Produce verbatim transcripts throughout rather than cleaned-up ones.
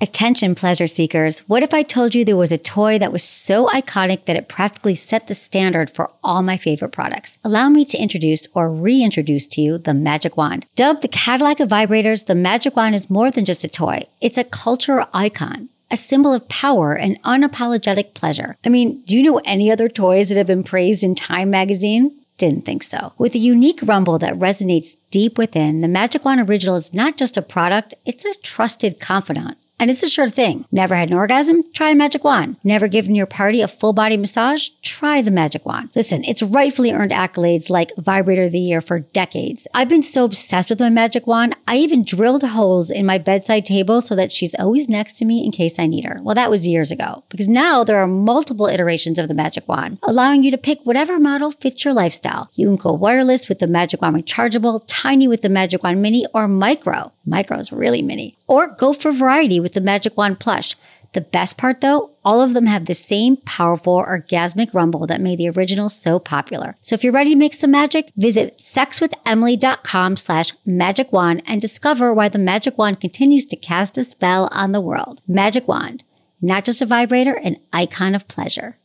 Attention, pleasure seekers. What if I told you there was a toy that was so iconic that it practically set the standard for all my favorite products? Allow me to introduce or reintroduce to you the Magic Wand. Dubbed the Cadillac of vibrators, the Magic Wand is more than just a toy. It's a cultural icon, a symbol of power and unapologetic pleasure. I mean, do you know any other toys that have been praised in Time magazine? Didn't think so. With a unique rumble that resonates deep within, the Magic Wand Original is not just a product, it's a trusted confidant. And it's a sure thing. Never had an orgasm? Try a Magic Wand. Never given your party a full body massage? Try the Magic Wand. Listen, it's rightfully earned accolades like Vibrator of the Year for decades. I've been so obsessed with my Magic Wand, I even drilled holes in my bedside table so that she's always next to me in case I need her. Well, that was years ago, because now there are multiple iterations of the Magic Wand, allowing you to pick whatever model fits your lifestyle. You can go wireless with the Magic Wand Rechargeable, tiny with the Magic Wand Mini, or micro. Micro is really mini. Or go for variety with the Magic Wand Plush. The best part though, all of them have the same powerful orgasmic rumble that made the original so popular. So if you're ready to make some magic, visit sexwithemily.com slash magic wand and discover why the Magic Wand continues to cast a spell on the world. Magic Wand, not just a vibrator, an icon of pleasure.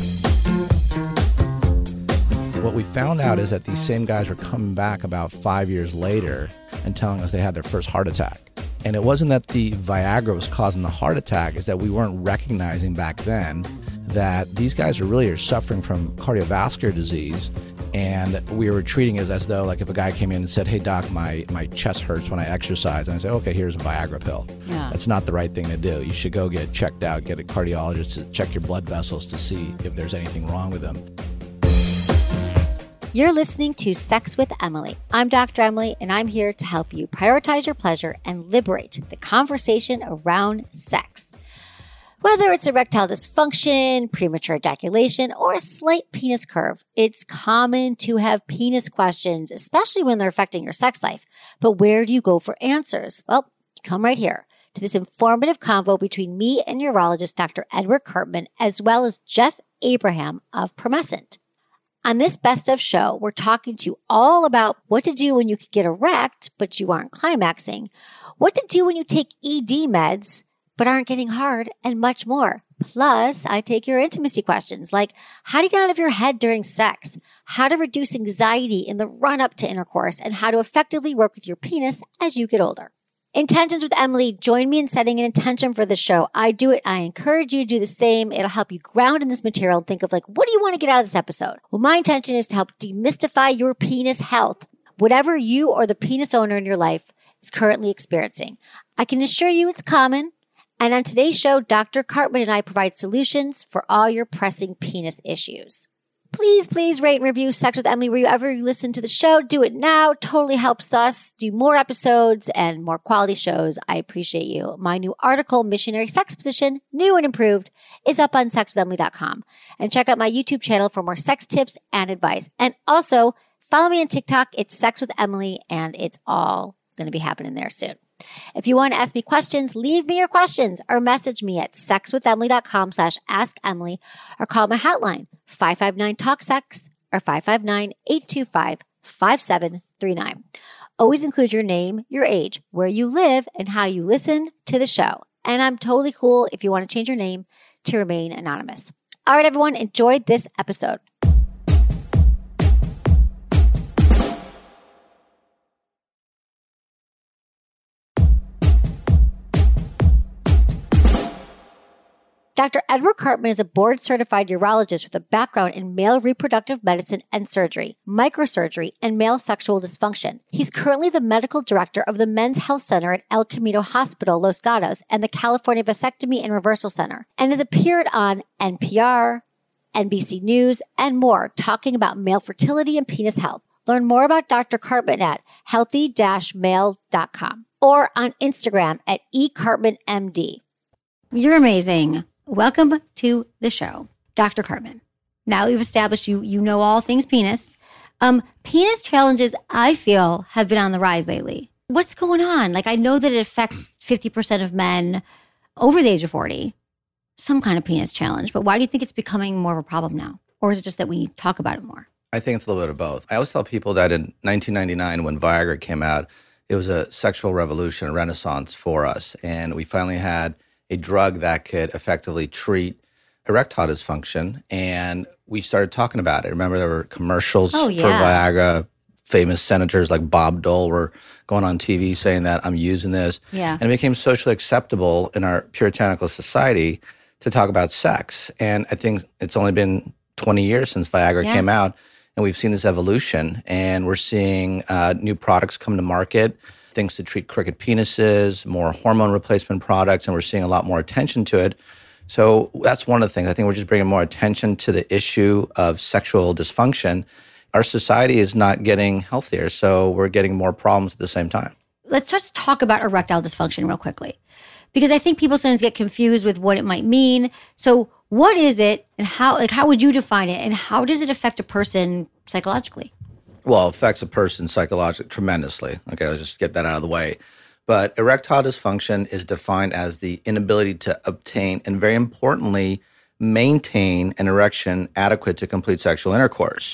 What we found out is that these same guys were coming back about five years later and telling us they had their first heart attack. And it wasn't that the Viagra was causing the heart attack, it's that we weren't recognizing back then that these guys are really are suffering from cardiovascular disease. And we were treating it as though, like, if a guy came in and said, hey, doc, my, my chest hurts when I exercise. And I say, okay, here's a Viagra pill. Yeah. That's not the right thing to do. You should go get checked out, get a cardiologist to check your blood vessels to see if there's anything wrong with them. You're listening to Sex with Emily. I'm Doctor Emily, and I'm here to help you prioritize your pleasure and liberate the conversation around sex. Whether it's erectile dysfunction, premature ejaculation, or a slight penis curve, it's common to have penis questions, especially when they're affecting your sex life. But where do you go for answers? Well, come right here to this informative convo between me and urologist Doctor Edward Karpman, as well as Jeff Abraham of Promescent. On this Best Of show, we're talking to you all about what to do when you can get erect, but you aren't climaxing, what to do when you take E D meds, but aren't getting hard, and much more. Plus, I take your intimacy questions like how to get out of your head during sex, how to reduce anxiety in the run-up to intercourse, and how to effectively work with your penis as you get older. Intentions with Emily. Join me in setting an intention for the show. I do it. I encourage you to do the same. It'll help you ground in this material and think of, like, what do you want to get out of this episode? Well, my intention is to help demystify your penis health, whatever you or the penis owner in your life is currently experiencing. I can assure you it's common. And on today's show, Doctor Karpman and I provide solutions for all your pressing penis issues. Please, please rate and review Sex with Emily wherever you listen to the show. Do it now. Totally helps us do more episodes and more quality shows. I appreciate you. My new article, Missionary Sex Position, New and Improved, is up on sex with emily dot com. And check out my YouTube channel for more sex tips and advice. And also, follow me on TikTok. It's Sex with Emily, and it's all going to be happening there soon. If you want to ask me questions, leave me your questions or message me at sexwithemily.com slash ask Emily or call my hotline five five nine talk sex or five five nine, eight two five, five seven three nine. Always include your name, your age, where you live, and how you listen to the show. And I'm totally cool if you want to change your name to remain anonymous. All right, everyone, enjoy this episode. Doctor Edward Karpman is a board-certified urologist with a background in male reproductive medicine and surgery, microsurgery, and male sexual dysfunction. He's currently the medical director of the Men's Health Center at El Camino Hospital, Los Gatos, and the California Vasectomy and Reversal Center, and has appeared on N P R, N B C News, and more, talking about male fertility and penis health. Learn more about Doctor Karpman at healthy dash male dot com or on Instagram at e karpman m d. You're amazing. Welcome to the show, Doctor Karpman. Now we've established you you know all things penis. Um, penis challenges, I feel, have been on the rise lately. What's going on? Like, I know that it affects fifty percent of men over the age of forty, some kind of penis challenge. But why do you think it's becoming more of a problem now? Or is it just that we talk about it more? I think it's a little bit of both. I always tell people that in nineteen ninety-nine, when Viagra came out, it was a sexual revolution, a renaissance for us. And we finally had a drug that could effectively treat erectile dysfunction. And we started talking about it. Remember, there were commercials oh, yeah. for Viagra. Famous senators like Bob Dole were going on T V saying that I'm using this. Yeah. And it became socially acceptable in our puritanical society to talk about sex. And I think it's only been twenty years since Viagra yeah. came out, and we've seen this evolution. And we're seeing uh, new products come to market, things to treat crooked penises, more hormone replacement products, and we're seeing a lot more attention to it. So that's one of the things. I think we're just bringing more attention to the issue of sexual dysfunction. Our society is not getting healthier, so we're getting more problems at the same time. Let's just talk about erectile dysfunction real quickly, because I think people sometimes get confused with what it might mean. So what is it, and how like how would you define it, and how does it affect a person psychologically? Well, it affects a person psychologically tremendously. Okay, let's just get that out of the way. But erectile dysfunction is defined as the inability to obtain and, very importantly, maintain an erection adequate to complete sexual intercourse.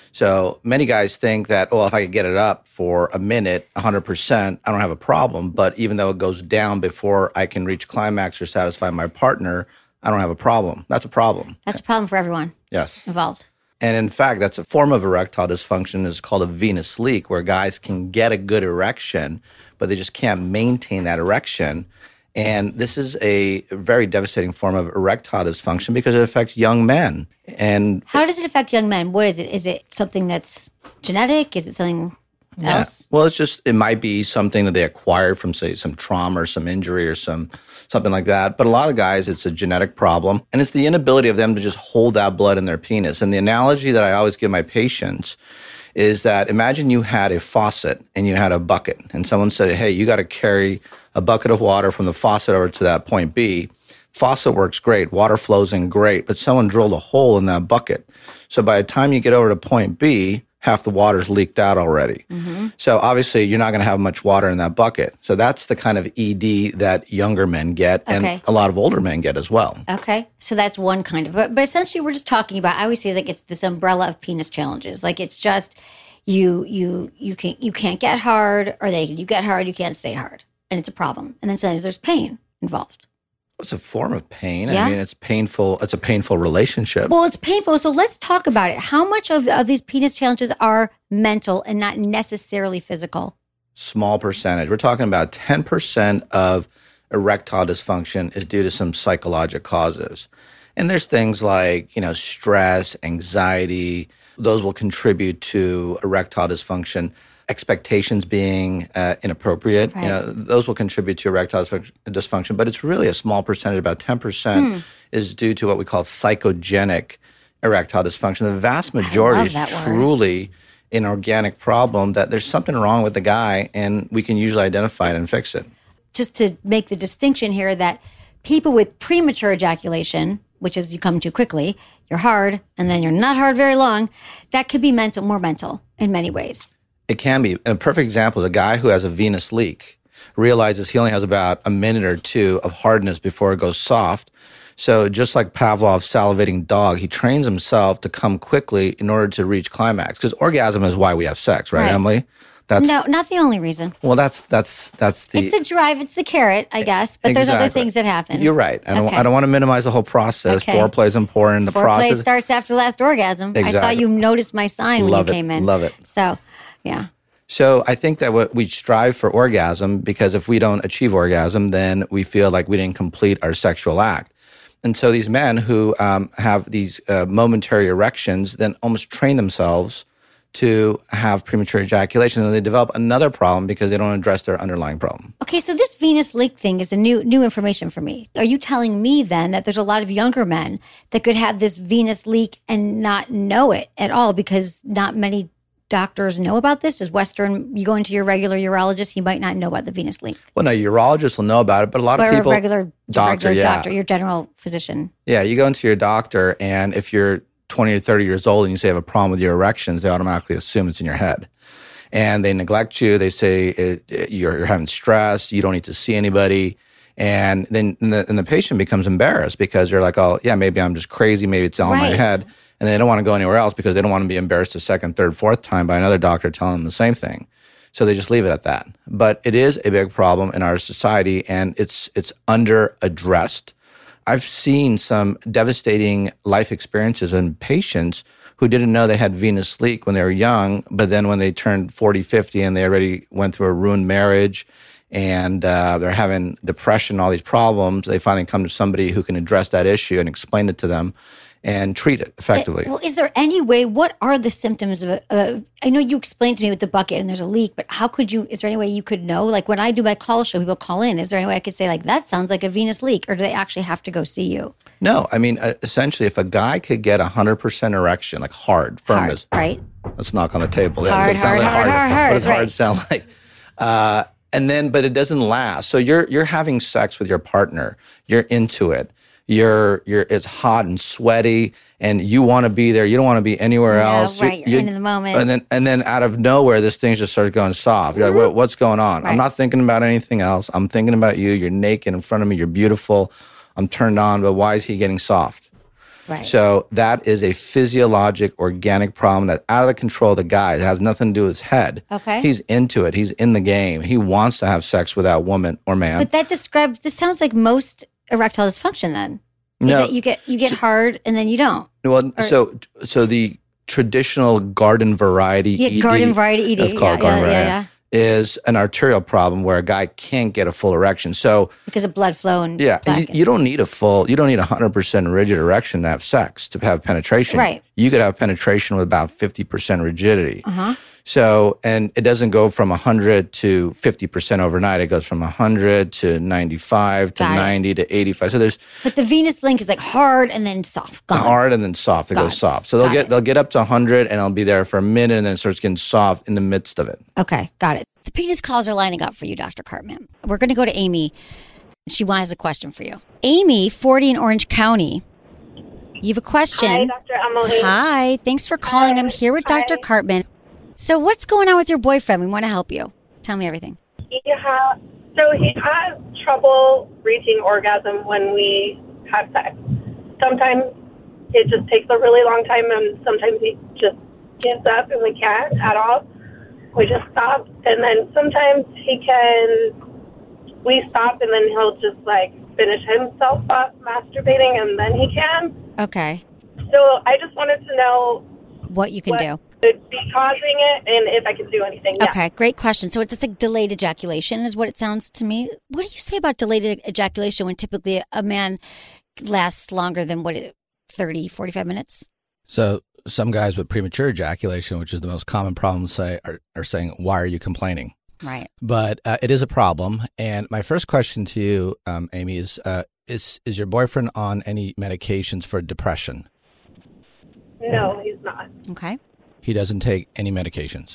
So many guys think that, oh, if I could get it up for a minute, one hundred percent, I don't have a problem. But even though it goes down before I can reach climax or satisfy my partner, I don't have a problem. That's a problem. That's a problem for everyone yes. involved. And in fact, that's a form of erectile dysfunction. It's called a venous leak, where guys can get a good erection, but they just can't maintain that erection. And this is a very devastating form of erectile dysfunction because it affects young men. And how does it affect young men? What is it? Is it something that's genetic? Is it something else? Yeah. Well, it's just, it might be something that they acquired from, say, some trauma or some injury or some something like that. But a lot of guys, it's a genetic problem. And it's the inability of them to just hold that blood in their penis. And the analogy that I always give my patients is that imagine you had a faucet and you had a bucket, and someone said, hey, you got to carry a bucket of water from the faucet over to that point B. Faucet works great. Water flows in great, but someone drilled a hole in that bucket. So by the time you get over to point B, half the water's leaked out already. Mm-hmm. So obviously you're not going to have much water in that bucket. So that's the kind of E D that younger men get and okay. a lot of older men get as well. Okay. So that's one kind of, but, but essentially we're just talking about, I always say like it's this umbrella of penis challenges. Like it's just you, you, you can't, you can't get hard, or they, you get hard, you can't stay hard. And it's a problem. And then sometimes there's pain involved. It's a form of pain. Yeah. I mean, it's painful. It's a painful relationship. Well, it's painful. So let's talk about it. How much of, of these penis challenges are mental and not necessarily physical? Small percentage. We're talking about ten percent of erectile dysfunction is due to some psychological causes. And there's things like, you know, stress, anxiety. Those will contribute to erectile dysfunction. Expectations being uh, inappropriate, right. you know, those will contribute to erectile dysfunction, but it's really a small percentage, about ten percent hmm. is due to what we call psychogenic erectile dysfunction. The vast majority is truly word. an organic problem that there's something wrong with the guy, and we can usually identify it and fix it. Just to make the distinction here that people with premature ejaculation, which is you come too quickly, you're hard, and then you're not hard very long, that could be mental, more mental in many ways. It can be. A perfect example is a guy who has a venous leak realizes he only has about a minute or two of hardness before it goes soft. So just like Pavlov's salivating dog, he trains himself to come quickly in order to reach climax. Because orgasm is why we have sex, right, right. Emily? That's, no, not the only reason. Well, that's that's that's the. It's the drive. It's the carrot, I guess. But exactly. there's other things that happen. You're right. I don't. Okay. I don't want to minimize the whole process. Okay. Foreplay is important. The Foreplay process starts after last orgasm. Exactly. I saw you notice my sign when Love you it. came in. Love it. So, yeah. So I think that what we strive for orgasm, because if we don't achieve orgasm, then we feel like we didn't complete our sexual act. And so these men who um, have these uh, momentary erections then almost train themselves to have premature ejaculation, and they develop another problem because they don't address their underlying problem. Okay, so this venous leak thing is a new new information for me. Are you telling me then that there's a lot of younger men that could have this venous leak and not know it at all because not many doctors know about this? As Western, you go into your regular urologist, he might not know about the venous leak. Well, no, urologists will know about it, but a lot or of people... a regular doctor, regular yeah. doctor, your general physician. Yeah, you go into your doctor, and if you're twenty or thirty years old and you say you have a problem with your erections, they automatically assume it's in your head. And they neglect you. They say it, it, you're, you're having stress, you don't need to see anybody. And then and the, and the patient becomes embarrassed because they're like, oh, yeah, maybe I'm just crazy, maybe it's all right. in my head. And they don't want to go anywhere else because they don't want to be embarrassed a second, third, fourth time by another doctor telling them the same thing. So they just leave it at that. But it is a big problem in our society, and it's it's under addressed. I've seen some devastating life experiences in patients who didn't know they had venous leak when they were young, but then when they turned forty, fifty and they already went through a ruined marriage and uh, they're having depression, all these problems, they finally come to somebody who can address that issue and explain it to them and treat it effectively. Well, is there any way, what are the symptoms of a, uh, I know you explained to me with the bucket and there's a leak, but how could you, is there any way you could know? Like when I do my call show, people call in, is there any way I could say like, that sounds like a venous leak, or do they actually have to go see you? No, I mean, uh, essentially, if a guy could get a one hundred percent erection, like hard, firm Hard, as, right? let's knock on the table. Yeah, Hard, does it sound hard, like hard, hard, hard, What does hard right. sound like? Uh, and then, but it doesn't last. So you're you're having sex with your partner. You're into it. You're you're it's hot and sweaty, and you want to be there. You don't want to be anywhere Yeah, else. right. You- You're you- in the moment. And then and then out of nowhere, this thing just starts going soft. You're like, what, what's going on? Right. I'm not thinking about anything else. I'm thinking about you. You're naked in front of me. You're beautiful. I'm turned on, but why is he getting soft? Right. So that is a physiologic, organic problem that's out of the control of the guy. It has nothing to do with his head. Okay. He's into it. He's in the game. He wants to have sex with that woman or man. But that describes, this sounds like most erectile dysfunction then. Is No. that you get, you get hard and then you don't. well, or- so so the traditional garden variety Yeah, E D, garden variety E D. that's called yeah, garden yeah, variety, yeah, yeah. is an arterial problem where a guy can't get a full erection. So Because of blood flow and yeah, and you, black- you don't need a full, you don't need a hundred percent rigid erection to have sex, to have penetration. Right. You could have penetration with about fifty percent rigidity. Uh-huh. So, and it doesn't go from one hundred to fifty percent overnight. It goes from one hundred to ninety-five to Got it. ninety to eighty-five. So there's But the venous link is like hard and then soft. Gone. hard and then soft. It Got goes it. soft. So they'll Got get it. they'll get up to one hundred and it'll be there for a minute and then it starts getting soft in the midst of it. Okay, got it. The penis calls are lining up for you, Doctor Cartman. We're going to go to Amy. She has a question for you. Amy, forty in Orange County. You have a question. Hi, Doctor Emily. Hi, thanks for calling. I'm here with Doctor Hi. Cartman. So what's going on with your boyfriend? We want to help you. Tell me everything. Yeah, so he has trouble reaching orgasm when we have sex. Sometimes it just takes a really long time, and sometimes he just gives up and we can't at all. We just stop, and then sometimes he can, we stop, and then he'll just like finish himself off masturbating, and then he can. Okay. So I just wanted to know What you can what do. could be causing it, and if I can do anything. Yeah. Okay, great question. So it's just like delayed ejaculation is what it sounds to me. What do you say about delayed e- ejaculation when typically a man lasts longer than what, it- thirty, forty-five minutes? So some guys with premature ejaculation, which is the most common problem, say are, are saying, why are you complaining? Right. But uh, it is a problem. And my first question to you, um, Amy, is, uh, is is your boyfriend on any medications for depression? No, he's not. Okay. He doesn't take any medications.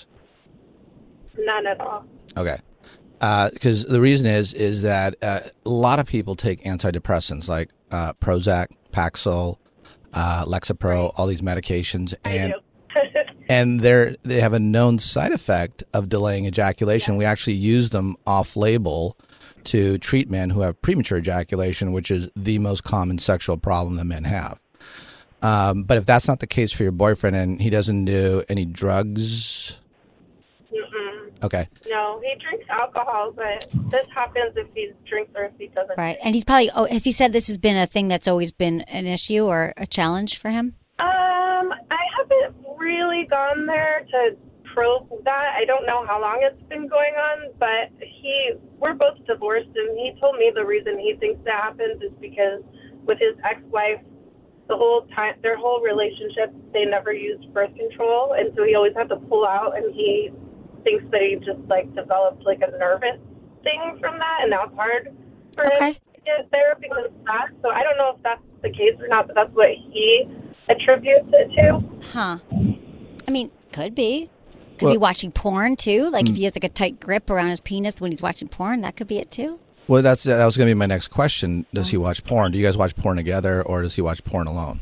None at all. Okay. Because the reason is is that uh, a lot of people take antidepressants like uh, Prozac, Paxil, uh, Lexapro, all these medications, and I do. and they're they have a known side effect of delaying ejaculation. We actually use them off label to treat men who have premature ejaculation, which is the most common sexual problem that men have. Um, but if that's not the case for your boyfriend and he doesn't do any drugs, Mm-mm. okay. No, he drinks alcohol, but this happens if he drinks or if he doesn't. Right. And he's probably, oh, has he said this has been a thing that's always been an issue or a challenge for him? Um, I haven't really gone there to probe that. I don't know how long it's been going on, but he, we're both divorced, and he told me the reason he thinks that happens is because with his ex-wife, the whole time, their whole relationship, they never used birth control, and so he always had to pull out, and he thinks that he just like developed like a nervous thing from that, and now it's hard for Okay. him to get there because of that. So I don't know if that's the case or not, but that's what he attributes it to. Huh. I mean, could be. Could Well- be watching porn too. Like if he has like a tight grip around his penis when he's watching porn, that could be it too. Well, that's that was going to be my next question. Does he watch porn? Do you guys watch porn together, or does he watch porn alone?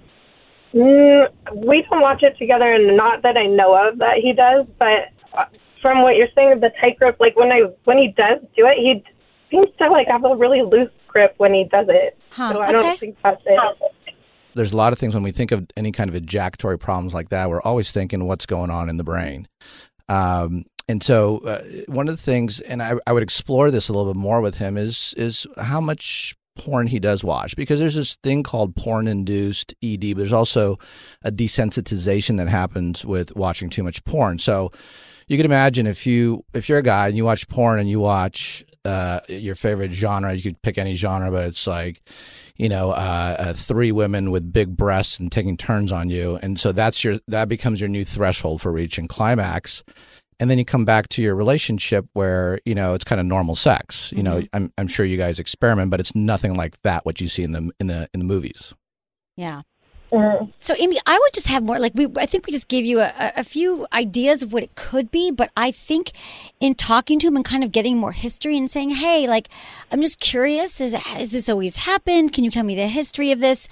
Mm, we don't watch it together, and not that I know of that he does, but uh, from what you're saying, the tight grip, like when I when he does do it, he seems to like have a really loose grip when he does it. Huh, So I okay. don't think that's it. There's a lot of things when we think of any kind of ejaculatory problems like that, we're always thinking what's going on in the brain. Um, And so uh, one of the things, and I, I would explore this a little bit more with him, is is how much porn he does watch, because there's this thing called porn-induced E D, but there's also a desensitization that happens with watching too much porn. So you can imagine if you if you're a guy and you watch porn and you watch uh, your favorite genre, you could pick any genre, but it's like, you know, uh, uh, three women with big breasts and taking turns on you, and so that's your that becomes your new threshold for reaching climax. And then you come back to your relationship where, you know, it's kind of normal sex. You know, mm-hmm. I'm I'm sure you guys experiment, but it's nothing like that what you see in the in the in the movies. Yeah. Mm-hmm. So, Amy, I would just have more like we. I think we just gave you a, a few ideas of what it could be, but I think in talking to him and kind of getting more history and saying, "Hey, like, I'm just curious. Is has this always happened? Can you tell me the history of this?"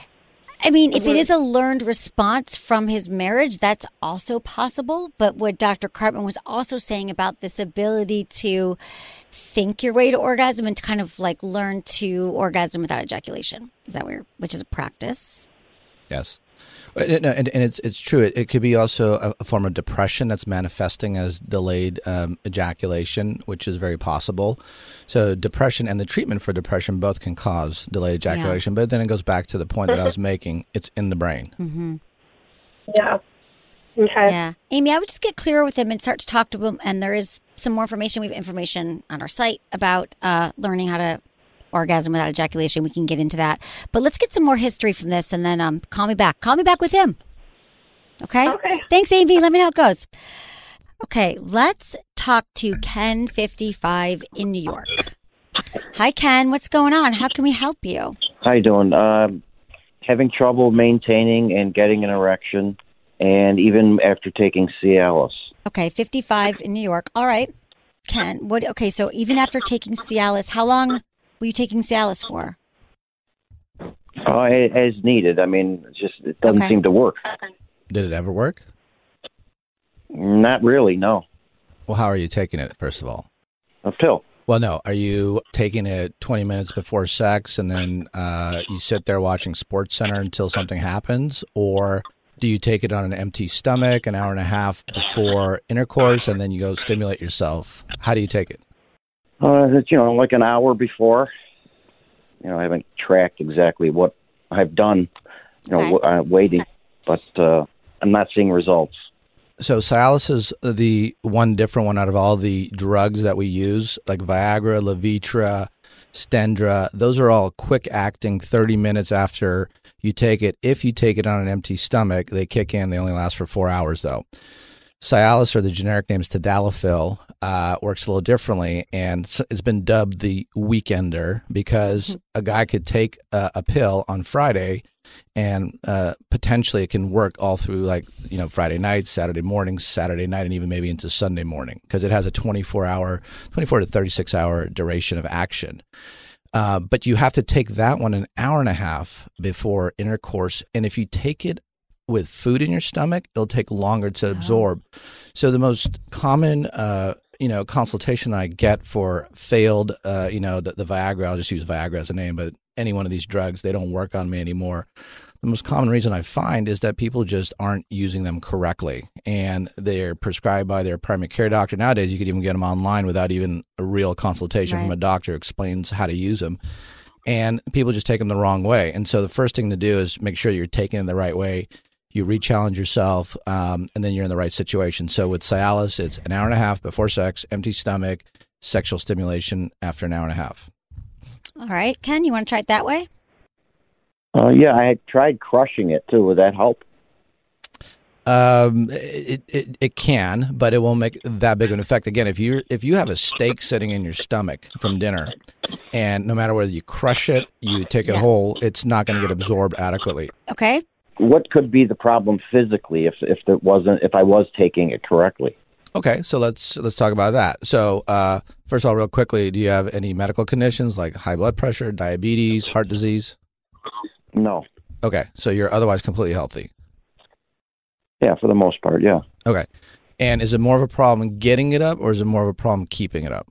I mean, if it is a learned response from his marriage, that's also possible. But what Doctor Karpman was also saying about this ability to think your way to orgasm and to kind of like learn to orgasm without ejaculation. Is that weird? Which is a practice. Yes. And, and it's it's true. It, it could be also a, a form of depression that's manifesting as delayed um, ejaculation, which is very possible. So depression and the treatment for depression both can cause delayed ejaculation. Yeah. But then it goes back to the point that I was making. It's in the brain. Mm-hmm. Yeah. Okay. Yeah. Amy, I would just get clearer with him and start to talk to him. And there is some more information. We have information on our site about uh, learning how to orgasm without ejaculation. We can get into that. But let's get some more history from this and then um, call me back. Call me back with him. Okay? Okay. Thanks, Amy. Let me know how it goes. Okay, let's talk to Ken, fifty-five, in New York. Hi, Ken. What's going on? How can we help you? How you doing? Um, having trouble maintaining and getting an erection, and even after taking Cialis. Okay, fifty-five in New York. All right. Ken, what? Okay, so even after taking Cialis, how long were you taking Cialis for? Uh, as needed. I mean, it just it doesn't Okay. seem to work. Did it ever work? Not really, no. Well, how are you taking it, first of all? A pill. Well, no. Are you taking it twenty minutes before sex and then uh, you sit there watching Sports Center until something happens? Or do you take it on an empty stomach an hour and a half before intercourse and then you go stimulate yourself? How do you take it? Uh, it's, you know, like an hour before. You know, I haven't tracked exactly what I've done, you know, Okay. w- uh, waiting, but uh, I'm not seeing results. So Cialis is the one different one out of all the drugs that we use, like Viagra, Levitra, Stendra. Those are all quick acting thirty minutes after you take it. If you take it on an empty stomach, they kick in. They only last for four hours, though. Cialis, or the generic name is Tadalafil, uh, works a little differently, and it's been dubbed the weekender because a guy could take a, a pill on Friday and uh, potentially it can work all through, like, you know, Friday night, Saturday morning, Saturday night, and even maybe into Sunday morning because it has a twenty-four hour, twenty-four to thirty-six hour duration of action. Uh, but you have to take that one an hour and a half before intercourse. And if you take it with food in your stomach, it'll take longer to absorb. So the most common, uh, you know, consultation I get for failed, uh, you know, the, the Viagra, I'll just use Viagra as a name, but any one of these drugs, they don't work on me anymore. The most common reason I find is that people just aren't using them correctly, and they're prescribed by their primary care doctor. Nowadays, you could even get them online without even a real consultation Right. from a doctor who explains how to use them. And people just take them the wrong way. And so the first thing to do is make sure you're taking them the right way. You re-challenge yourself, um, and then you're in the right situation. So with Cialis, it's an hour and a half before sex, empty stomach, sexual stimulation after an hour and a half. All right, Ken, you want to try it that way? Uh, yeah, I had tried crushing it, too. Would that help? Um, it, it it can, but it won't make that big of an effect. Again, if you if you have a steak sitting in your stomach from dinner, and no matter whether you crush it, you take it Yeah. whole, it's not going to get absorbed adequately. Okay. What could be the problem physically if if it wasn't if I was taking it correctly? Okay, so let's let's talk about that. So, uh, first of all, real quickly, do you have any medical conditions like high blood pressure, diabetes, heart disease? No. Okay, so you're otherwise completely healthy. Yeah, for the most part, yeah. Okay, and is it more of a problem getting it up, or is it more of a problem keeping it up?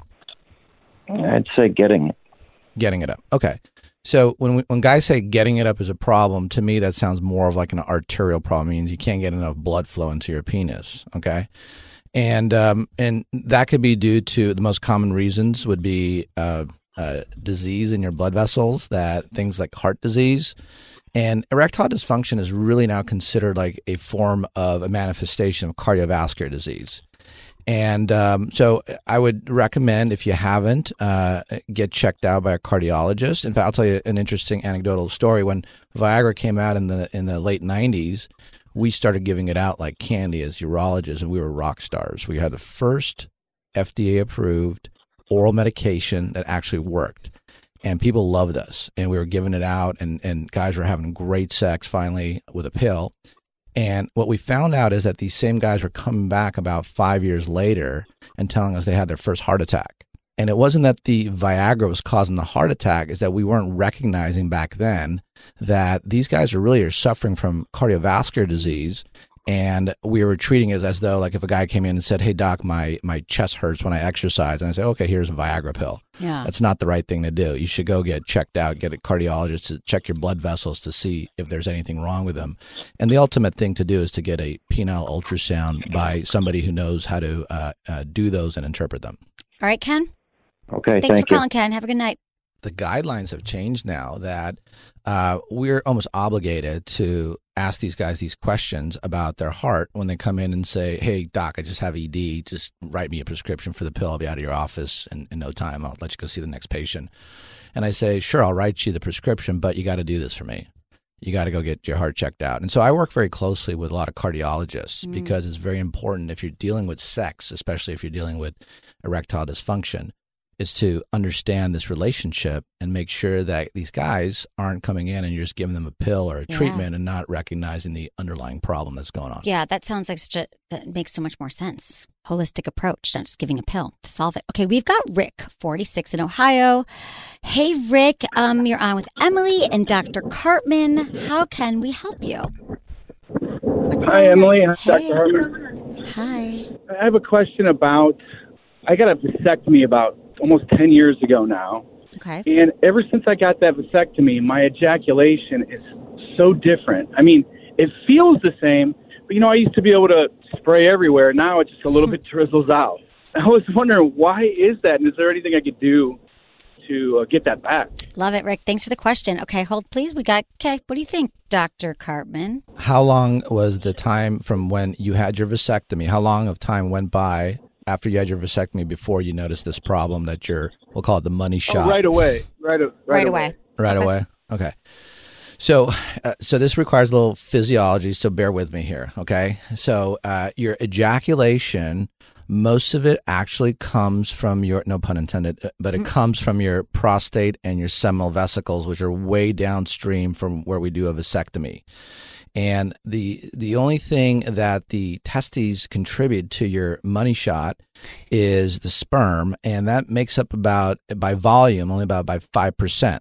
I'd say getting it. Getting it up. Okay. So when we, when guys say getting it up is a problem, to me that sounds more of like an arterial problem. It means you can't get enough blood flow into your penis. Okay. And um, and that could be due to the most common reasons would be uh, uh, disease in your blood vessels, that things like heart disease. And erectile dysfunction is really now considered like a form of a manifestation of cardiovascular disease. And um, so I would recommend, if you haven't, uh, get checked out by a cardiologist. In fact, I'll tell you an interesting anecdotal story. When Viagra came out in the in the late nineties, we started giving it out like candy as urologists, and we were rock stars. We had the first F D A-approved oral medication that actually worked. And people loved us, and we were giving it out, and, and guys were having great sex finally with a pill. And what we found out is that these same guys were coming back about five years later and telling us they had their first heart attack. And it wasn't that the Viagra was causing the heart attack, is that we weren't recognizing back then that these guys are really are suffering from cardiovascular disease. And we were treating it as though, like, if a guy came in and said, hey, doc, my, my chest hurts when I exercise. And I say, okay, here's a Viagra pill. Yeah. That's not the right thing to do. You should go get checked out, get a cardiologist to check your blood vessels to see if there's anything wrong with them. And the ultimate thing to do is to get a penile ultrasound by somebody who knows how to uh, uh, do those and interpret them. All right, Ken. Okay, Thanks thank for you. calling, Ken. Have a good night. The guidelines have changed now that uh, we're almost obligated to ask these guys these questions about their heart when they come in and say, hey, doc, I just have E D. Just write me a prescription for the pill. I'll be out of your office in, in no time. I'll let you go see the next patient. And I say, sure, I'll write you the prescription, but you got to do this for me. You got to go get your heart checked out. And so I work very closely with a lot of cardiologists mm. because it's very important if you're dealing with sex, especially if you're dealing with erectile dysfunction, is to understand this relationship and make sure that these guys aren't coming in and you're just giving them a pill or a yeah. treatment and not recognizing the underlying problem that's going on. Yeah, that sounds like such a, that makes so much more sense. Holistic approach, not just giving a pill to solve it. Okay, we've got Rick, forty-six in Ohio. Hey, Rick, um, you're on with Emily and Doctor Cartman. How can we help you? What's Hi, going Emily. on? I'm Hey. Doctor Hartman. Hi. I have a question about, I got a vasectomy about almost ten years ago now. Okay. And ever since I got that vasectomy, my ejaculation is so different. I mean, it feels the same, but, you know, I used to be able to spray everywhere. Now it just a little bit drizzles out. I was wondering, why is that? And is there anything I could do to uh, get that back? Love it, Rick. Thanks for the question. Okay, hold please. We got, okay, what do you think, Doctor Cartman? How long was the time from when you had your vasectomy? How long of time went by after you had your vasectomy before you noticed this problem that you're, we'll call it the money shot? Oh, right away. Right, right, Right away. away. Right Okay. away. Okay. So, uh, so this requires a little physiology, so bear with me here, okay? So, uh, your ejaculation, most of it actually comes from your, no pun intended, uh, but it Mm-hmm. comes from your prostate and your seminal vesicles, which are way downstream from where we do a vasectomy. And the the only thing that the testes contribute to your money shot is the sperm, and that makes up about, by volume, only about by five percent.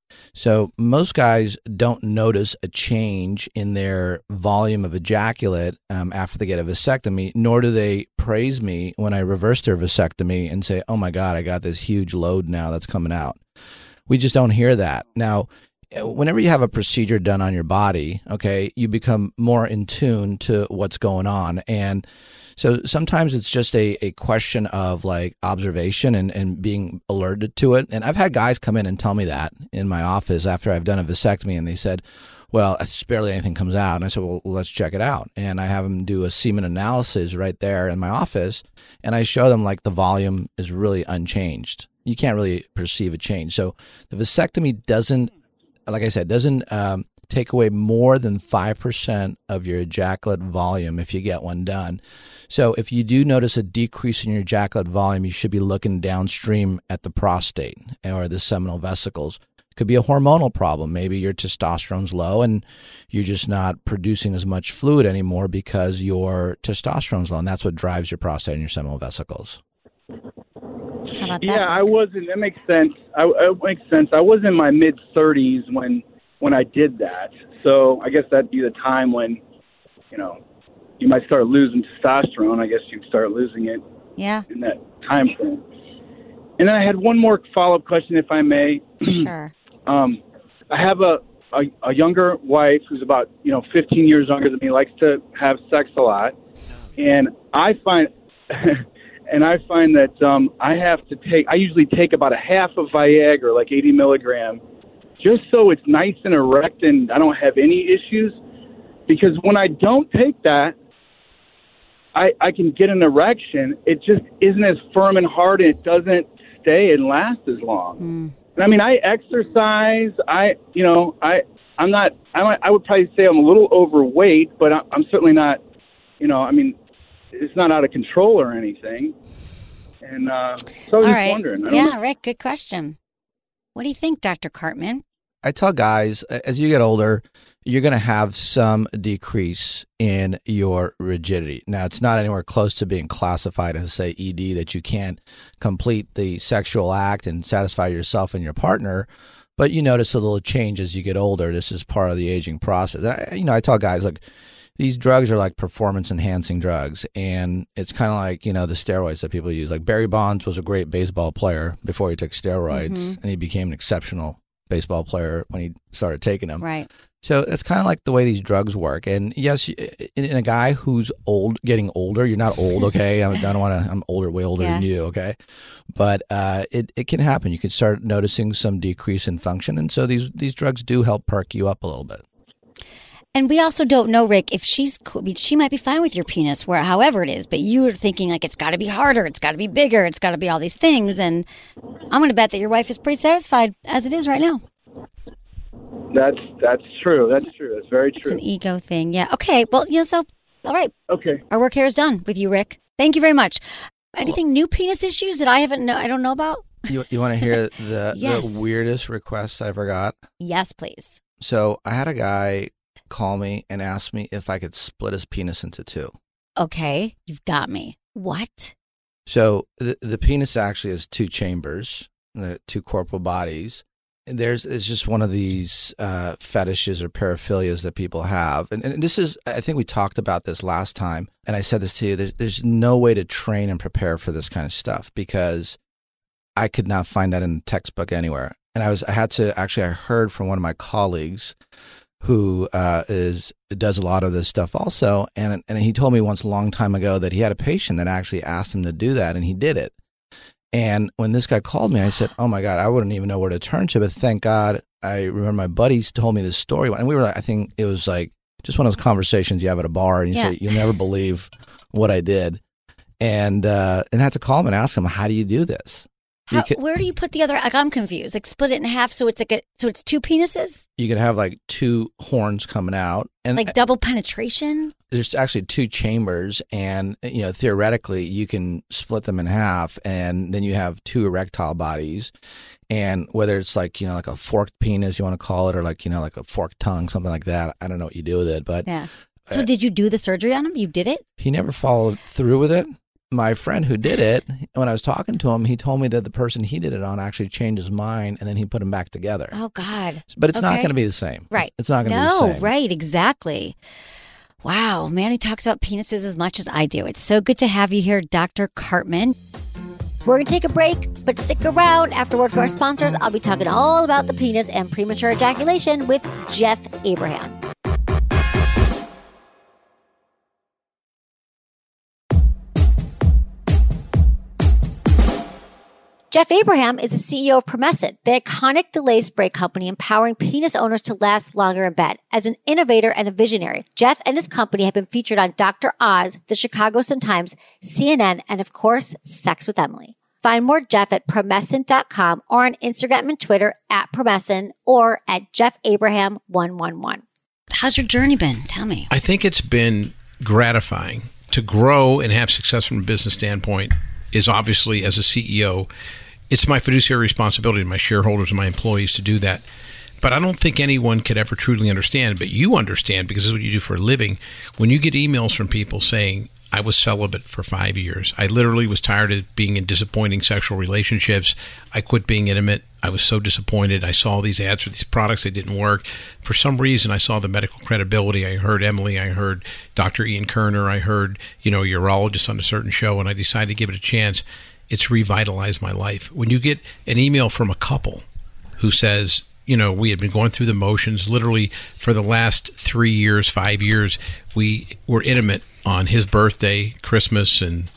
So most guys don't notice a change in their volume of ejaculate um, after they get a vasectomy, nor do they praise me when I reverse their vasectomy and say, oh my God, I got this huge load now that's coming out. We just don't hear that. Now, whenever you have a procedure done on your body, okay, you become more in tune to what's going on. And so sometimes it's just a, a question of like observation and, and being alerted to it. And I've had guys come in and tell me that in my office after I've done a vasectomy, and they said, well, it's barely anything comes out. And I said, well, let's check it out. And I have them do a semen analysis right there in my office. And I show them like the volume is really unchanged. You can't really perceive a change. So the vasectomy doesn't, like I said, doesn't um, take away more than five percent of your ejaculate volume if you get one done. So if you do notice a decrease in your ejaculate volume, you should be looking downstream at the prostate or the seminal vesicles. It could be a hormonal problem. Maybe your testosterone's low and you're just not producing as much fluid anymore because your testosterone's low, and that's what drives your prostate and your seminal vesicles. How about that? Yeah, I wasn't. That makes sense. I, it makes sense. I was in my mid thirties when when I did that. So I guess that'd be the time when, you know, you might start losing testosterone. I guess you'd start losing it Yeah, in that time frame. And then I had one more follow-up question, if I may. sure. Um, I have a, a a younger wife who's about, you know, fifteen years younger than me, likes to have sex a lot. And I find and I find that um, I have to take, I usually take about a half of Viagra, like eighty milligram, just so it's nice and erect and I don't have any issues. Because when I don't take that, I, I can get an erection. It just isn't as firm and hard, and it doesn't stay and last as long. Mm. And I mean, I exercise. I, you know, I, I'm not. I, I would probably say I'm a little overweight, but I'm certainly not. You know, I mean, it's not out of control or anything. And uh, so I was All just right. wondering. I don't yeah, know. Rick. Good question. What do you think, Doctor Cartman? I tell guys, as you get older, you're going to have some decrease in your rigidity. Now, it's not anywhere close to being classified as, say, E D, that you can't complete the sexual act and satisfy yourself and your partner, but you notice a little change as you get older. This is part of the aging process. I, you know, I tell guys, look, these drugs are like performance-enhancing drugs, and it's kind of like, you know, the steroids that people use. Like Barry Bonds was a great baseball player before he took steroids, mm-hmm. and he became an exceptional baseball player when he started taking them. Right. So it's kind of like the way these drugs work. And yes, in, in a guy who's old, getting older, you're not old, okay? I don't want to, I'm older, way older yeah. than you, okay? But uh, it, it can happen. You can start noticing some decrease in function. And so these, these drugs do help perk you up a little bit. And we also don't know, Rick, if she's, I mean, she might be fine with your penis, where however it is, but you are thinking like it's got to be harder, it's got to be bigger, it's got to be all these things. And I'm going to bet that your wife is pretty satisfied as it is right now. That's that's true. That's true. That's very true. It's an ego thing. Yeah. Okay. Well, you know, so, all right. Okay. Our work here is done with you, Rick. Thank you very much. Anything new penis issues that I haven't know, I don't know about? You you want to hear the, yes. the weirdest request I ever got? Yes, please. So I had a guy call me and ask me if I could split his penis into two. Okay, you've got me. What? So the the penis actually has two chambers, the two corporal bodies. And there's it's just one of these uh, fetishes or paraphilias that people have, and, and this is I think we talked about this last time, and I said this to you. There's there's no way to train and prepare for this kind of stuff because I could not find that in the textbook anywhere. And I was I had to actually I heard from one of my colleagues who uh, is does a lot of this stuff also, and and he told me once a long time ago that he had a patient that actually asked him to do that, and he did it. And when this guy called me, I said, "Oh my God, I wouldn't even know where to turn to." But thank God, I remember my buddies told me this story, and we were like, I think it was like just one of those conversations you have at a bar, and you yeah. say, "You'll never believe what I did," and uh, and I had to call him and ask him, "How do you do this?" How, could, where do you put the other? Like, I'm confused. Like split it in half, so it's like a, so it's two penises. You could have like two horns coming out, and like double penetration. There's actually two chambers, and you know theoretically you can split them in half, and then you have two erectile bodies. And whether it's like you know like a forked penis, you want to call it, or like you know like a forked tongue, something like that. I don't know what you do with it, but yeah. So uh, did you do the surgery on him? You did it? He never followed through with it. My friend who did it, when I was talking to him, he told me that the person he did it on actually changed his mind, and then he put them back together. Oh, God. But it's okay. not going to be the same. Right. It's, it's not going to no, be the same. No, right, exactly. Wow, Manny talks about penises as much as I do. It's so good to have you here, Doctor Cartman. We're going to take a break, but stick around. After word from our sponsors, I'll be talking all about the penis and premature ejaculation with Jeff Abraham. Jeff Abraham is the C E O of Promescent, the iconic delay spray company empowering penis owners to last longer in bed. As an innovator and a visionary, Jeff and his company have been featured on Doctor Oz, the Chicago Sun-Times, C N N, and of course, Sex with Emily. Find more Jeff at promescent dot com or on Instagram and Twitter at Promescent or at Jeff Abraham one one one. How's your journey been? Tell me. I think it's been gratifying to grow and have success from a business standpoint. Is obviously, as a C E O, it's my fiduciary responsibility to my shareholders and my employees to do that. But I don't think anyone could ever truly understand, but you understand because this is what you do for a living. When you get emails from people saying, I was celibate for five years. I literally was tired of being in disappointing sexual relationships. I quit being intimate. I was so disappointed. I saw these ads for these products that didn't work. For some reason, I saw the medical credibility. I heard Emily. I heard Doctor Ian Kerner. I heard, you know, a urologist on a certain show, and I decided to give it a chance. It's revitalized my life. When you get an email from a couple who says, you know, we had been going through the motions literally for the last three years, five years, we were intimate on his birthday, Christmas, and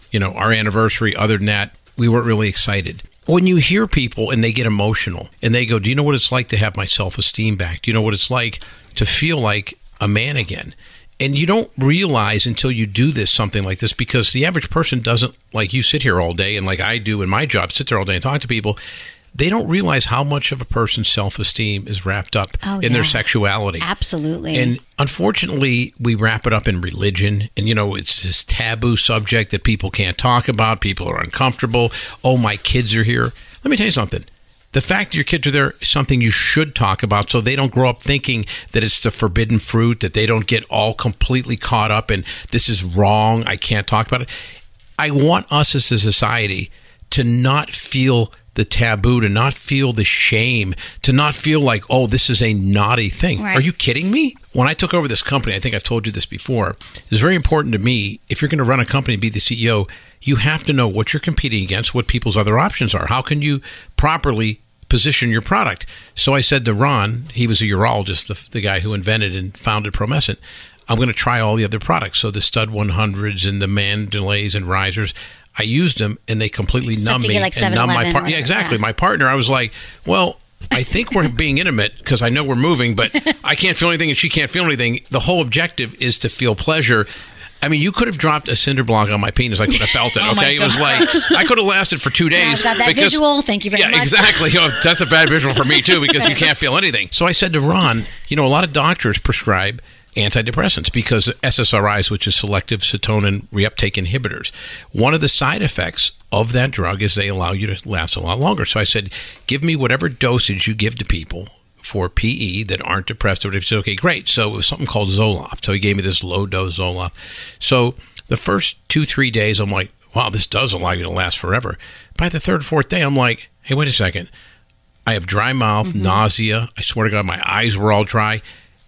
you know, our anniversary. Other than that, we weren't really excited. When you hear people and they get emotional and they go, do you know what it's like to have my self-esteem back? Do you know what it's like to feel like a man again? And you don't realize until you do this, something like this, because the average person doesn't, like you sit here all day and like I do in my job, sit there all day and talk to people. They don't realize how much of a person's self-esteem is wrapped up Oh, in yeah. their sexuality. Absolutely. And unfortunately, we wrap it up in religion. And, you know, it's this taboo subject that people can't talk about. People are uncomfortable. Oh, my kids are here. Let me tell you something. The fact that your kids are there is something you should talk about so they don't grow up thinking that it's the forbidden fruit, that they don't get all completely caught up in this is wrong, I can't talk about it. I want us as a society to not feel the taboo, to not feel the shame, to not feel like, oh, this is a naughty thing. Right. Are you kidding me? When I took over this company, I think I've told you this before, it's very important to me, if you're going to run a company and be the C E O, you have to know what you're competing against, what people's other options are. How can you properly position your product? So I said to Ron, he was a urologist, the, the guy who invented and founded Promescent, I'm going to try all the other products. So the Stud one hundreds and the Mandelays and risers, I used them and they completely Stuff numbed you me get like and numbed my seven eleven partner. or Yeah, exactly. yeah. My partner, I was like, well, I think we're being intimate because I know we're moving, but I can't feel anything and she can't feel anything. The whole objective is to feel pleasure. I mean, you could have dropped a cinder block on my penis. I could have felt it, Oh, my okay? It was God. like, I could have lasted for two days. I've got that because- visual. Thank you very yeah, much. exactly. Oh, that's a bad visual for me, too, because you can't feel anything. So I said to Ron, you know, a lot of doctors prescribe antidepressants because S S R Is, which is selective serotonin reuptake inhibitors, one of the side effects of that drug is they allow you to last a lot longer. So I said, give me whatever dosage you give to people for P E that aren't depressed. Or he said, okay, great. So it was something called Zoloft. So he gave me this low dose Zoloft. So the first two, three days, I'm like, wow, this does allow you to last forever. By the third, fourth day, I'm like, hey, wait a second. I have dry mouth, Mm-hmm. nausea. I swear to God, my eyes were all dry.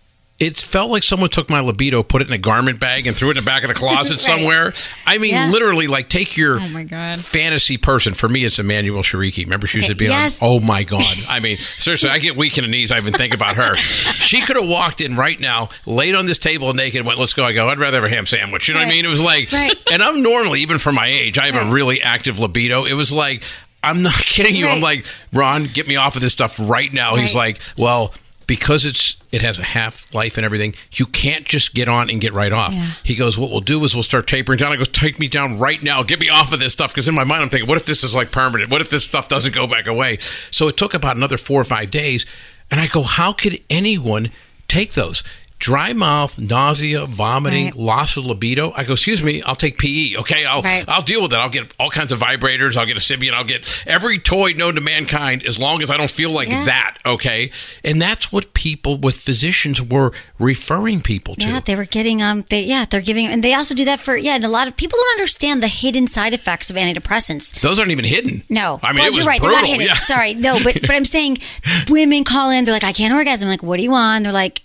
It felt like someone took my libido, put it in a garment bag, and threw it in the back of the closet Right. somewhere. I mean, Yeah. literally, like, take your Oh, my God. fantasy person. For me, it's Emmanuel Shariki. Remember, she used Okay, to be yes. on. Oh, my God. I mean, seriously, I get weak in the knees. I even think about her. She could have walked in right now, laid on this table naked, and went, let's go. I go, I'd rather have a ham sandwich. You know what I Right. mean? It was like, Right. and I'm normally, even for my age, I have Right. a really active libido. It was like, I'm not kidding you. I'm Right. like, Ron, get me off of this stuff right now. He's Right. like, well, because it's it has a half-life and everything, you can't just get on and get right off. Yeah. He goes, what we'll do is we'll start tapering down. I go, take me down right now. Get me off of this stuff. Because in my mind, I'm thinking, what if this is like permanent? What if this stuff doesn't go back away? So it took about another four or five days. And I go, how could anyone take those? Dry mouth, nausea, vomiting, Right. loss of libido. I go, excuse me, I'll take P E. Okay, I'll Right. I'll deal with it. I'll get all kinds of vibrators. I'll get a Sybian. I'll get every toy known to mankind as long as I don't feel like Yeah. that. Okay, and that's what people with physicians were referring people to. Yeah, they were getting um. They yeah, they're giving, and they also do that for yeah. And a lot of people don't understand the hidden side effects of antidepressants. Those aren't even hidden. No, I mean well, it was you're right. brutal. They're not hidden. Yeah. Sorry, no, but but I'm saying, women call in. They're like, I can't orgasm. I'm like, what do you want? They're like,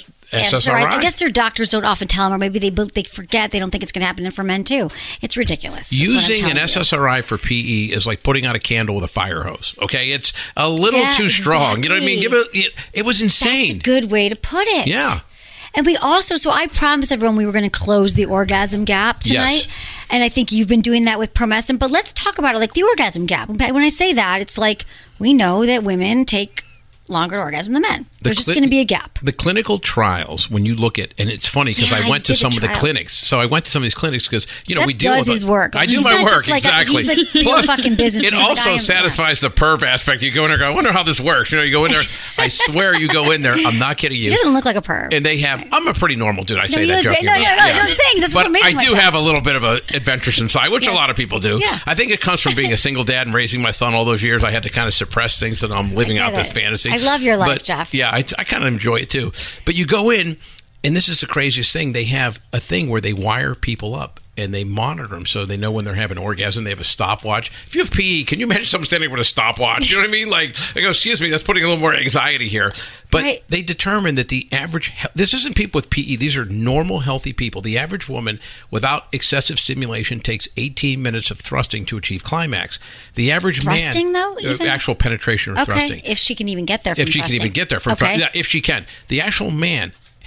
S S R I. I guess their doctors don't often tell them, or maybe they they forget. They don't think it's going to happen for men too. It's ridiculous. That's what I'm Using telling an you. S S R I for P E is like putting out a candle with a fire hose. Okay, it's a little Yeah, too strong. You know what I mean? Give exactly. it. It, it was That's a insane. good way to put it. Yeah. And we also, so I promised everyone we were going to close the orgasm gap tonight. Yes. And I think you've been doing that with Promescent. But let's talk about it, like the orgasm gap. When I say that, it's like we know that women take longer to orgasm than men. There's just cli- going to be a gap. The clinical trials, when you look at, and it's funny because Yeah, I I went to did the some of the trials. clinics. So I went to some of these clinics because you know Jeff we deal does with his work. I do He's my not work just like a- exactly. he's like real fucking businessman. It Like, I also am- satisfies the perv aspect. You go in there, and go, I wonder how this works. You know, you go in there. I swear, you go in there. I'm not kidding you. He doesn't look like a perv. And they have. I'm a pretty normal dude. I say you that look- joking. no, no, about- no, no, I'm saying that's but what makes I my do job. have a little bit of a adventuresome side, which a Yes. lot of people do. Yeah. I think it comes from being a single dad and raising my son all those years. I had to kind of suppress things, so I'm living I out get this it. fantasy. I love your life, But, Jeff. Yeah, I, I kind of enjoy it too. But you go in, and this is the craziest thing. They have a thing where they wire people up and they monitor them so they know when they're having orgasm. They have a stopwatch. If you have P E, can you imagine someone standing with a stopwatch? You know what I mean? Like, I go, excuse me, that's putting a little more anxiety here. But Right. they determine that the average, he- this isn't people with P E. These are normal, healthy people. The average woman without excessive stimulation takes eighteen minutes of thrusting to achieve climax. The average Thrusting, man, though, uh, even? actual penetration or Okay, thrusting. if she can even get there from If she thrusting. can even get there from okay. thrusting. Yeah, if she can. The actual man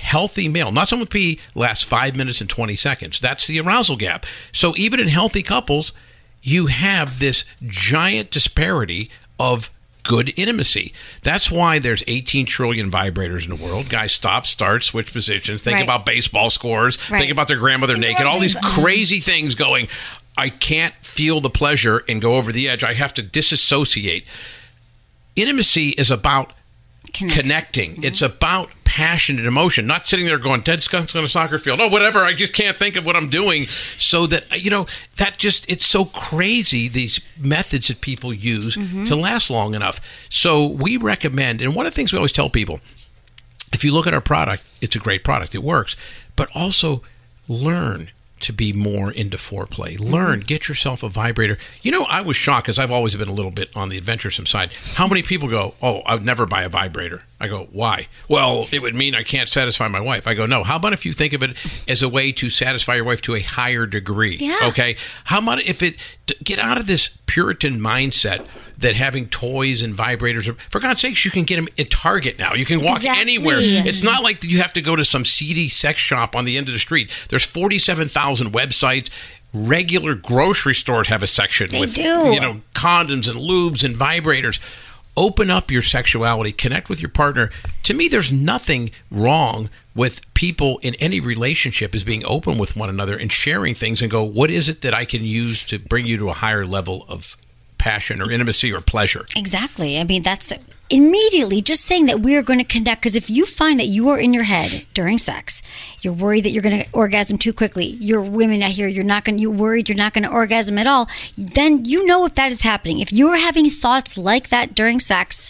healthy male, not someone with pee, lasts five minutes and twenty seconds. That's the arousal gap. So even in healthy couples, you have this giant disparity of good intimacy. That's why there's eighteen trillion vibrators in the world. Guys stop, start, switch positions, think Right. about baseball scores, Right. think about their grandmother naked, all these crazy things going, I can't feel the pleasure and go over the edge. I have to disassociate. Intimacy is about Connection. connecting. Mm-hmm. It's about passion and emotion, not sitting there going, dead skunks on a soccer field. Oh, whatever. I just can't think of what I'm doing. So that, you know, that just, it's so crazy, these methods that people use mm-hmm. to last long enough. So we recommend, and one of the things we always tell people, if you look at our product, it's a great product. It works. But also learn to be more into foreplay. Learn, mm-hmm. get yourself a vibrator. You know, I was shocked because I've always been a little bit on the adventuresome side. How many people go, oh, I would never buy a vibrator? I go, why? Well, it would mean I can't satisfy my wife. I go, no. How about if you think of it as a way to satisfy your wife to a higher degree? Yeah. Okay. How about if it, get out of this Puritan mindset that having toys and vibrators, are, for God's sakes, you can get them at Target now. You can walk Exactly. anywhere. It's not like you have to go to some seedy sex shop on the end of the street. There's forty-seven thousand websites. Regular grocery stores have a section They with do. you know condoms and lubes and vibrators. Open up your sexuality. Connect with your partner. To me, there's nothing wrong with people in any relationship is being open with one another and sharing things and go, what is it that I can use to bring you to a higher level of passion or intimacy or pleasure? Exactly. I mean, that's immediately just saying that we are going to connect. Because if you find that you are in your head during sex, you're worried that you're going to orgasm too quickly. You're women out here. You're not going. You're worried you're not going to orgasm at all. Then you know if that is happening. If you're having thoughts like that during sex,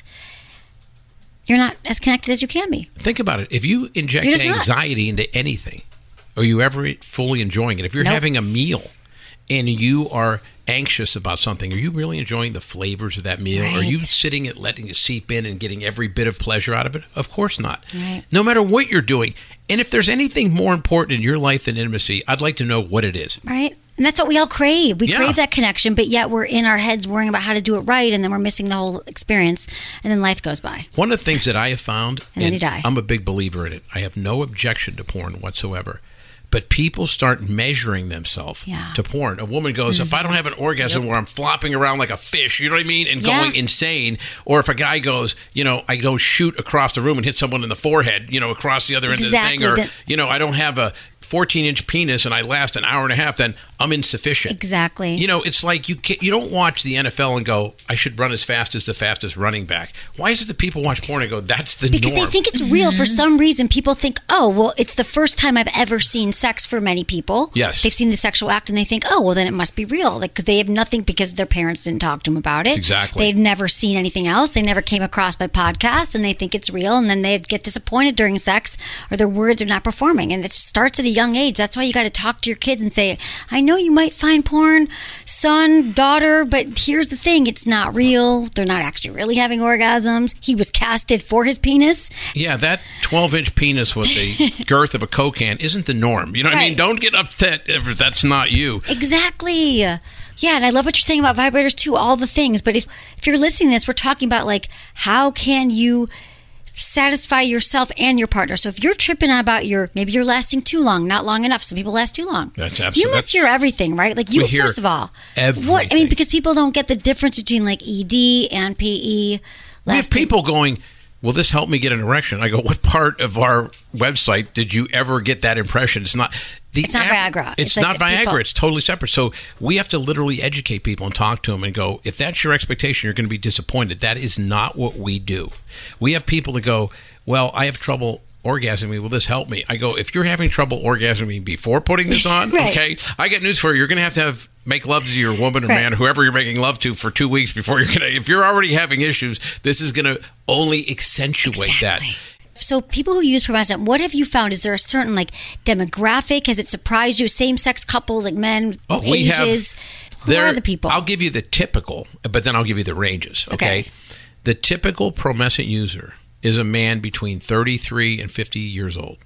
you're not as connected as you can be. Think about it. If you inject You're just not. anxiety into anything, are you ever fully enjoying it? If you're Nope. having a meal and you are anxious about something, are you really enjoying the flavors of that meal? Are you Right. sitting and letting it seep in and getting every bit of pleasure out of it? Of course not. Right. No matter what you're doing. And if there's anything more important in your life than intimacy, I'd like to know what it is. Right? And that's what we all crave. We Yeah. crave that connection, but yet we're in our heads worrying about how to do it right, and then we're missing the whole experience, and then life goes by. One of the things that I have found, And then you die. I'm a big believer in it, I have no objection to porn whatsoever. But people start measuring themselves Yeah. to porn. A woman goes, if I don't have an orgasm where I'm flopping around like a fish, you know what I mean, and Yeah. going insane. Or if a guy goes, you know, I don't shoot across the room and hit someone in the forehead, you know, across the other end Exactly. of the thing. Or, That- you know, I don't have a fourteen-inch penis and I last an hour and a half, then I'm insufficient. Exactly. You know, it's like you can't, you don't watch the N F L and go, I should run as fast as the fastest running back. Why is it that people watch porn and go, that's the Because norm? they think it's real. For some reason, people think, oh, well, it's the first time I've ever seen sex for many people. Yes. They've seen the sexual act and they think, oh, well, then it must be real. Like, because they have nothing, because their parents didn't talk to them about it. Exactly. They've never seen anything else. They never came across my podcast and they think it's real. And then they get disappointed during sex, or they're worried they're not performing. And it starts at a young age. That's why you got to talk to your kids and say, I know you might find porn, son, daughter, but here's the thing. It's not real. They're not actually really having orgasms. He was casted for his penis. Yeah, that twelve-inch penis with the girth of a Coke can isn't the norm. You know what I mean? Right. Don't get upset if that's not you. Exactly. Yeah, and I love what you're saying about vibrators too, all the things. But if, if you're listening to this, we're talking about, like, how can you satisfy yourself and your partner? So if you're tripping out about your, maybe you're lasting too long, not long enough. Some people last too long. That's You absolutely- must hear everything, right? Like, you, We hear first of all. What, I everything. mean, because people don't get the difference between, like, E D and P E. We have lasting- people going, will this help me get an erection? I go, what part of our website did you ever get that impression? It's not... The It's not av- Viagra. It's, It's like not the Viagra. people- It's totally separate. So we have to literally educate people and talk to them and go, if that's your expectation, you're going to be disappointed. That is not what we do. We have people that go, well, I have trouble orgasming. Will this help me? I go, if you're having trouble orgasming before putting this on, Right. okay, I got news for you. You're going to have to have make love to your woman or Right. man, whoever you're making love to, for two weeks before you're going to. If you're already having issues, this is going to only accentuate that. Exactly. So people who use Promescent, what have you found? Is there a certain, like, demographic? Has it surprised you? Same-sex couples, like men, Oh, we ages? have. Who there- are the people? I'll give you the typical, but then I'll give you the ranges. Okay. Okay. The typical Promescent user is a man between thirty-three and fifty years old,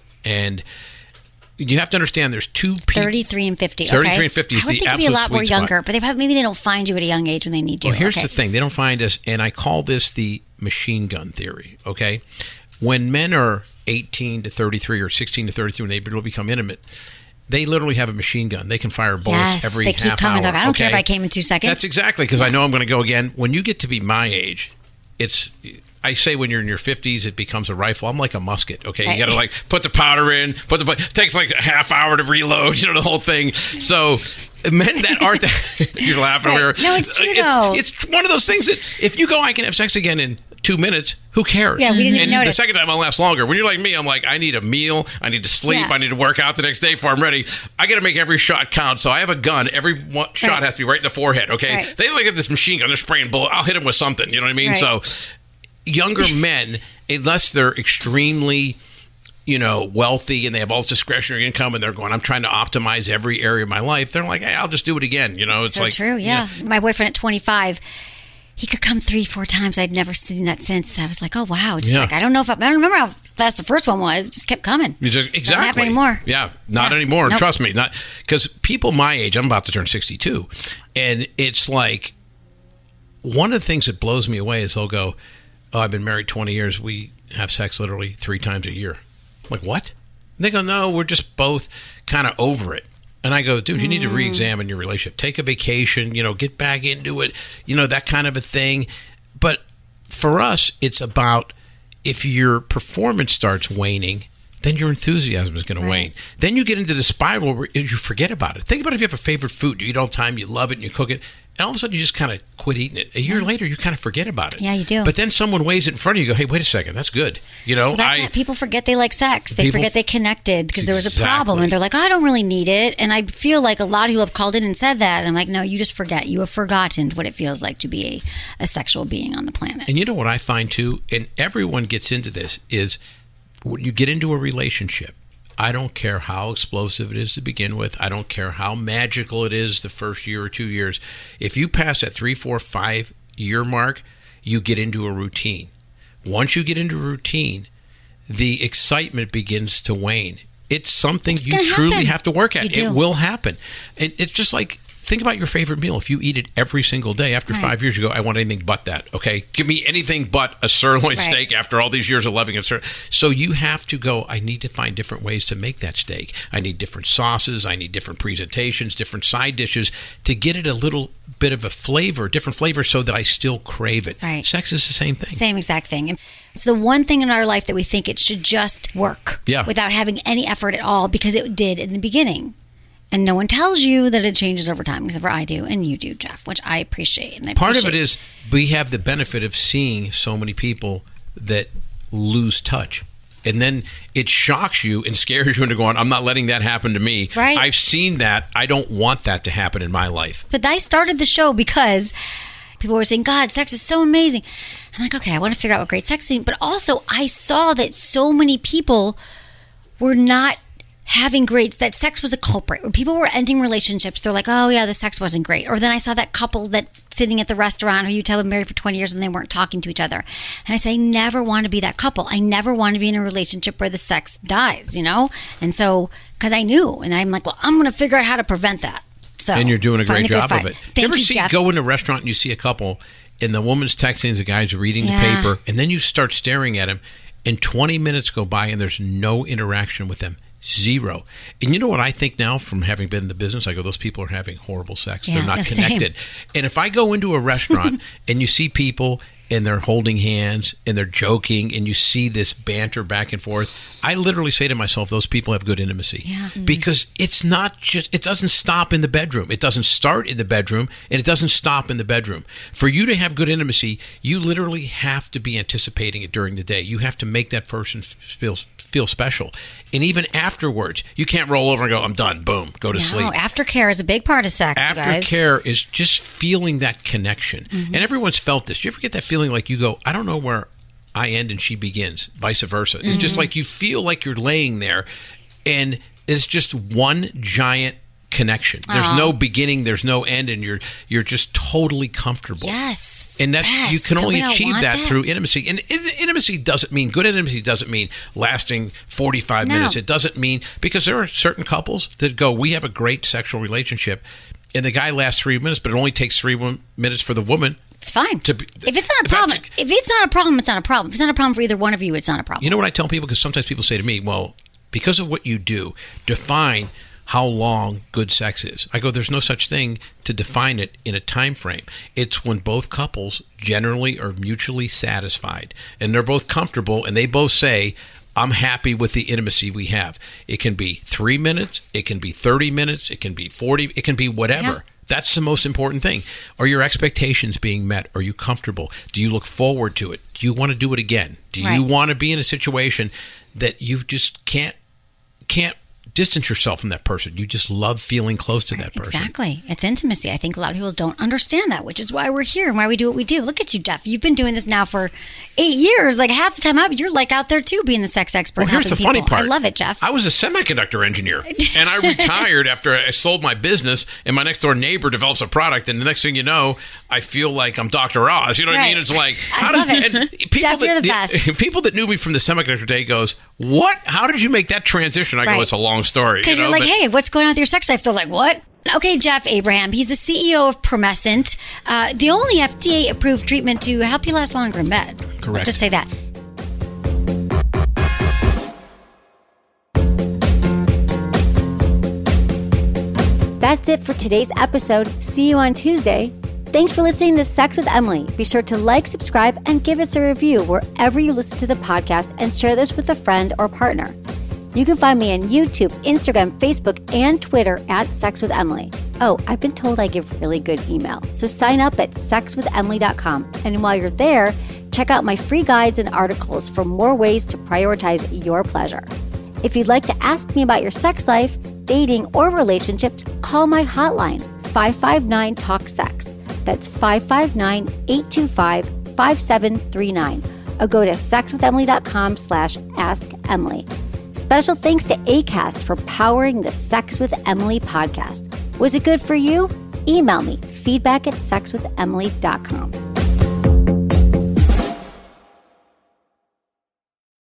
and you have to understand there's two people. thirty-three and fifty. thirty-three okay. and fifty is I would the think it'd be a absolute lot more sweet spot. younger, but they probably, maybe they don't find you at a young age when they need you. Well, here's okay. the thing. They don't find us, and I call this the machine gun theory, okay? When men are eighteen to thirty-three or sixteen to thirty-three, when they become intimate, they literally have a machine gun. They can fire bullets yes, every they keep half coming. hour. Like, I don't okay? care if I came in two seconds. That's exactly, because I know I'm going to go again. When you get to be my age, it's... I say when you're in your fifties, it becomes a rifle. I'm like a musket, okay? Right. You got to like put the powder in, put the... It takes like a half hour to reload, you know, the whole thing. So men that aren't... That, you're laughing Right. over here. No, it's true, though. It's, it's one of those things that if you go, I can have sex again in two minutes, who cares? Yeah, we didn't and even notice. The second time I'll last longer. When you're like me, I'm like, I need a meal, I need to sleep, Yeah. I need to work out the next day before I'm ready. I got to make every shot count. So I have a gun. Every one shot Right. has to be right in the forehead, okay? Right. They look at this machine gun, they're spraying bullet. I'll hit them with something, you know what I mean? Right. So younger men, unless they're extremely, you know, wealthy and they have all this discretionary income and they're going, I'm trying to optimize every area of my life, they're like, hey, I'll just do it again. You know, it's so like true. Yeah. My boyfriend at twenty-five, he could come three, four times. I'd never seen that since. I was like, oh wow. Just Yeah. like I don't know if I, I don't remember how fast the first one was. It just kept coming. You just, exactly. Doesn't happen anymore. Yeah, not Yeah. anymore. Nope. Trust me, not because people my age. I'm about to turn sixty-two, and it's like one of the things that blows me away is they'll go, "Oh, I've been married twenty years. We have sex literally three times a year." I'm like, what? And they go, "No, we're just both kind of over it." And I go, dude, you need to re-examine your relationship. Take a vacation, you know, get back into it, you know, that kind of a thing. But for us, it's about if your performance starts waning, then your enthusiasm is going Right. to wane. Then you get into the spiral where you forget about it. Think about if you have a favorite food. You eat all the time, you love it, and you cook it. And all of a sudden, you just kind of quit eating it. A year later, you kind of forget about it. Yeah, you do. But then someone waves it in front of you, you go, hey, wait a second, that's good. You know, Well, that's I, it. People forget they like sex. They People- forget they connected because there was a Exactly. problem, and they're like, oh, I don't really need it. And I feel like a lot of you have called in and said that. And I'm like, no, you just forget. You have forgotten what it feels like to be a, a sexual being on the planet. And you know what I find too, and everyone gets into this, is when you get into a relationship, I don't care how explosive it is to begin with. I don't care how magical it is the first year or two years. If you pass that three, four, five year mark, you get into a routine. Once you get into a routine, the excitement begins to wane. It's something It's you gonna truly happen. have to work at. You do. It will happen. And it's just like, think about your favorite meal. If you eat it every single day, after Right. five years, you go, I want anything but that. Okay, give me anything but a sirloin Right. steak after all these years of loving it. So you have to go, I need to find different ways to make that steak. I need different sauces. I need different presentations, different side dishes to get it a little bit of a flavor, different flavor so that I still crave it. Right. Sex is the same thing. Same exact thing. And it's the one thing in our life that we think it should just work Yeah. without having any effort at all because it did in the beginning. And no one tells you that it changes over time, except for I do and you do, Jeff, which I appreciate. And I Part of it appreciate. is we have the benefit of seeing so many people that lose touch. And then it shocks you and scares you into going, I'm not letting that happen to me. Right. I've seen that. I don't want that to happen in my life. But I started the show because people were saying, God, sex is so amazing. I'm like, okay, I want to figure out what great sex is. But also, I saw that so many people were not having great, that sex was a culprit. When people were ending relationships, they're like, oh, yeah, the sex wasn't great. Or then I saw that couple that sitting at the restaurant who you tell them married for twenty years and they weren't talking to each other. And I say, I never want to be that couple. I never want to be in a relationship where the sex dies, you know? And so, because I knew, and I'm like, well, I'm going to figure out how to prevent that. So, And you're doing a find great good job fight. of it. Thank you ever you, see Jeff. go in a restaurant and you see a couple and the woman's texting and the guy's reading Yeah. the paper, and then you start staring at him and twenty minutes go by and there's no interaction with them. Zero. And you know what I think now from having been in the business? I go, those people are having horrible sex. Yeah, They're not the same. connected. And if I go into a restaurant and you see people and they're holding hands and they're joking and you see this banter back and forth, I literally say to myself, those people have good intimacy. Yeah. Because it's not just, it doesn't stop in the bedroom. It doesn't start in the bedroom and it doesn't stop in the bedroom. For you to have good intimacy, you literally have to be anticipating it during the day. You have to make that person feel feel special. And even afterwards, you can't roll over and go, I'm done, boom, go to No, sleep. aftercare is a big part of sex, you guys. Aftercare is just feeling that connection. Mm-hmm. And everyone's felt this. Do you ever get that feeling like you go, I don't know where I end and she begins, vice versa? It's Mm-hmm. just like you feel like you're laying there and it's just one giant connection. There's Aw. no beginning, there's no end, and you're you're just totally comfortable. Yes. And that Yes. you can Don't only we all achieve want that, that? through intimacy. And in- intimacy doesn't mean, good intimacy doesn't mean lasting forty-five No. minutes. It doesn't mean, because there are certain couples that go, we have a great sexual relationship, and the guy lasts three minutes, but it only takes three one- minutes for the woman. It's fine. To be, if it's not a problem, if it's not a problem, it's not a problem. If it's not a problem for either one of you, it's not a problem. You know what I tell people? Because sometimes people say to me, well, because of what you do, define how long good sex is. I go, there's no such thing to define it in a time frame. It's when both couples generally are mutually satisfied and they're both comfortable and they both say, I'm happy with the intimacy we have. It can be three minutes. It can be thirty minutes. It can be forty. It can be whatever. Yeah. That's the most important thing. Are your expectations being met? Are you comfortable? Do you look forward to it? Do you want to do it again? Do right. you want to be in a situation that you just can't can't distance yourself from that person? You just love feeling close to that person. Exactly. It's intimacy. I think a lot of people don't understand that, which is why we're here and why we do what we do. Look at you, Jeff. You've been doing this now for eight years. Like half the time out, you're like out there too, being the sex expert. Well, here's the people. funny part. I love it, Jeff. I was a semiconductor engineer, and I retired after I sold my business, and my next door neighbor develops a product, and the next thing you know, I feel like I'm Doctor Oz. You know what right. I mean? It's like, how I love did, it. And people Jeff, that, you're the best. People that knew me from the semiconductor day goes, what? How did you make that transition? I right. go, it's a long story. Because you know? You're like, but, hey, what's going on with your sex life? They're like, what? Okay, Jeff Abraham. He's the C E O of Promescent, uh, the only F D A-approved treatment to help you last longer in bed. Correct. I'll just say that. That's it for today's episode. See you on Tuesday. Thanks for listening to Sex with Emily. Be sure to like, subscribe, and give us a review wherever you listen to the podcast, and share this with a friend or partner. You can find me on YouTube, Instagram, Facebook, and Twitter at Sex with Emily. Oh, I've been told I give really good email. So sign up at sex with emily dot com. And while you're there, check out my free guides and articles for more ways to prioritize your pleasure. If you'd like to ask me about your sex life, dating, or relationships, call my hotline, five five nine, talk sex. That's five five nine, eight two five, five seven three nine. Or go to sex with emily dot com slash ask emily. Special thanks to ACAST for powering the Sex with Emily podcast. Was it good for you? Email me, feedback at sex with emily dot com.